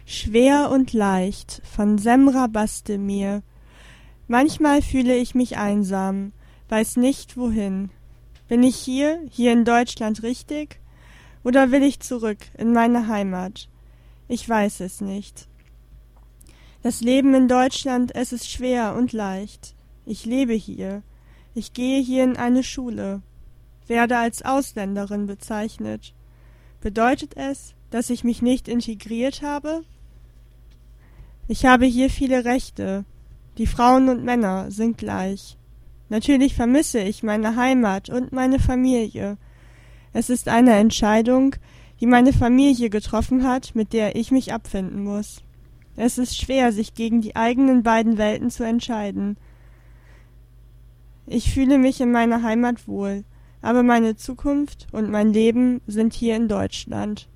Schwer und leicht von Semra Bastemir. Manchmal fühle ich mich einsam, weiß nicht wohin. Bin ich hier in Deutschland richtig? Oder will ich zurück in meine Heimat? Ich weiß es nicht. Das Leben in Deutschland, es ist schwer und leicht. Ich lebe hier. Ich gehe hier in eine Schule. Werde als Ausländerin bezeichnet. Bedeutet es, dass ich mich nicht integriert habe? Ich habe hier viele Rechte. Die Frauen und Männer sind gleich. Natürlich vermisse ich meine Heimat und meine Familie. Es ist eine Entscheidung, die meine Familie getroffen hat, mit der ich mich abfinden muss. Es ist schwer, sich gegen die eigenen beiden Welten zu entscheiden. Ich fühle mich in meiner Heimat wohl, aber meine Zukunft und mein Leben sind hier in Deutschland.